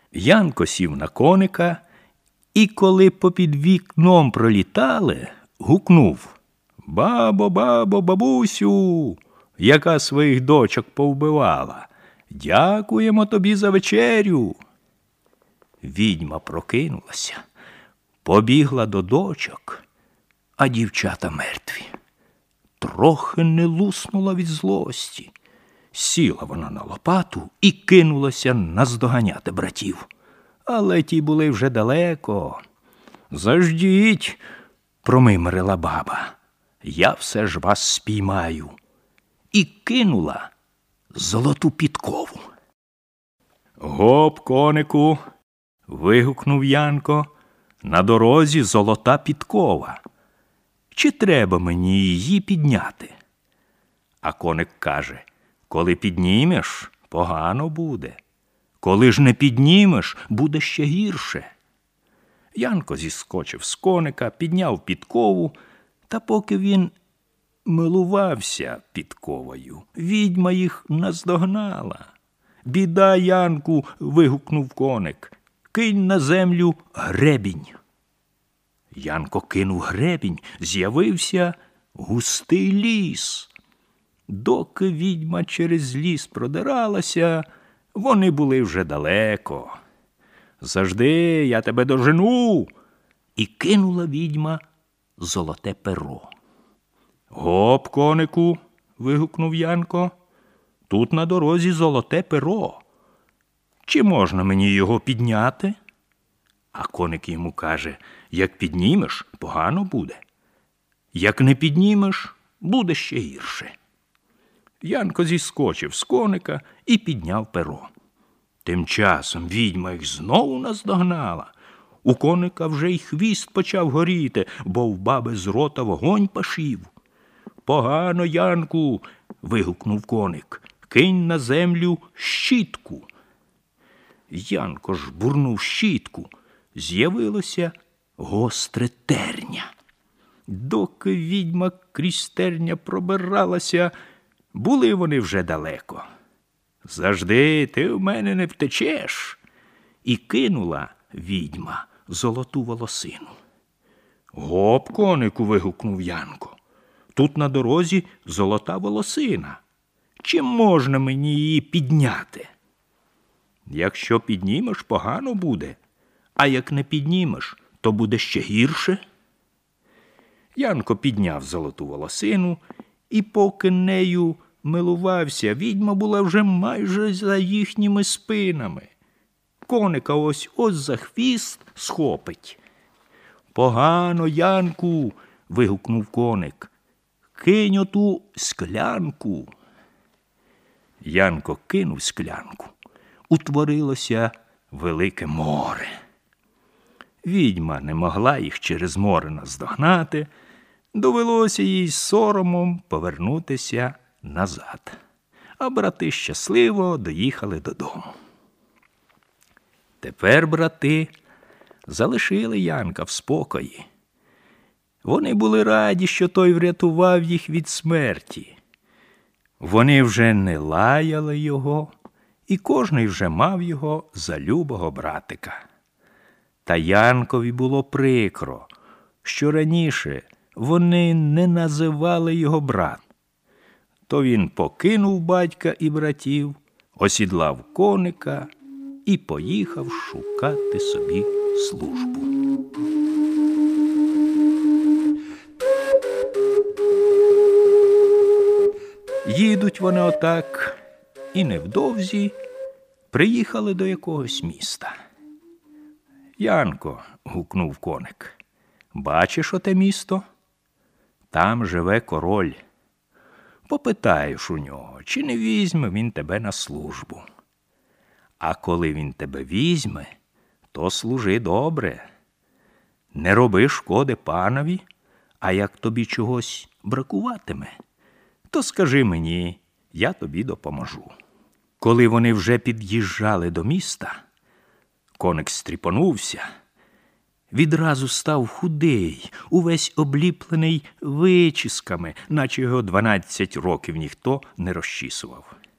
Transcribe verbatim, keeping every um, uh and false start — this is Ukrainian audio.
Янко сів на коника і, коли попід вікном пролітали, гукнув: «Бабо, бабо, бабусю, яка своїх дочок повбивала, дякуємо тобі за вечерю». Відьма прокинулася, побігла до дочок, а дівчата мертві. Трохи не луснула від злості. Сіла вона на лопату і кинулася наздоганяти братів. Але ті були вже далеко. «Заждіть», – промимрила баба, – «я все ж вас спіймаю». І кинула золоту підкову. «Гоп, конику», – вигукнув Янко, – «на дорозі золота підкова. Чи треба мені її підняти?» А коник каже: «Коли піднімеш, погано буде. Коли ж не піднімеш, буде ще гірше». Янко зіскочив з коника, підняв підкову, та поки він милувався підковою, відьма їх наздогнала. «Біда, Янку!» – вигукнув коник. «Кинь на землю гребінь». Янко кинув гребінь, з'явився густий ліс. Доки відьма через ліс продиралася, вони були вже далеко. «Завжди я тебе дожену!» – і кинула відьма золоте перо. «Гоп, конику!» – вигукнув Янко. «Тут на дорозі золоте перо. Чи можна мені його підняти?» А коник йому каже: «Як піднімеш, погано буде. Як не піднімеш, буде ще гірше». Янко зіскочив з коника і підняв перо. Тим часом відьма їх знову наздогнала. У коника вже й хвіст почав горіти, бо в баби з рота вогонь пашів. «Погано, Янку!» – вигукнув коник. «Кинь на землю щітку». Янко ж бурнув щітку. З'явилося гостре терня. Доки відьма крізь терня пробиралася, були вони вже далеко. «Завжди ти в мене не втечеш!» І кинула відьма золоту волосину. «Гоп, конику!» – вигукнув Янко. «Тут на дорозі золота волосина. Чи можна мені її підняти?» «Якщо піднімеш, погано буде, а як не піднімеш, то буде ще гірше». Янко підняв золоту волосину, і поки нею милувався, відьма була вже майже за їхніми спинами. Коника ось-ось за хвіст схопить. «Погано, Янку!» – вигукнув коник. «Кинь оту склянку». Янко кинув склянку. Утворилося велике море. Відьма не могла їх через море наздогнати, довелося їй з соромом повернутися назад. А брати щасливо доїхали додому. Тепер брати залишили Янка в спокої. Вони були раді, що той врятував їх від смерті. Вони вже не лаяли його, і кожний вже мав його за любого братика. Та Янкові було прикро, що раніше вони не називали його брат. То він покинув батька і братів, осідлав коника і поїхав шукати собі службу. Їдуть вони отак, і невдовзі приїхали до якогось міста. «Янко», – гукнув коник, – «бачиш оте місто? Там живе король. Попитаєш у нього, чи не візьме він тебе на службу. А коли він тебе візьме, то служи добре. Не роби шкоди панові, а як тобі чогось бракуватиме, то скажи мені, я тобі допоможу». Коли вони вже під'їжджали до міста, коник стріпонувся, відразу став худий, увесь обліплений вичісками, наче його дванадцять років ніхто не розчісував.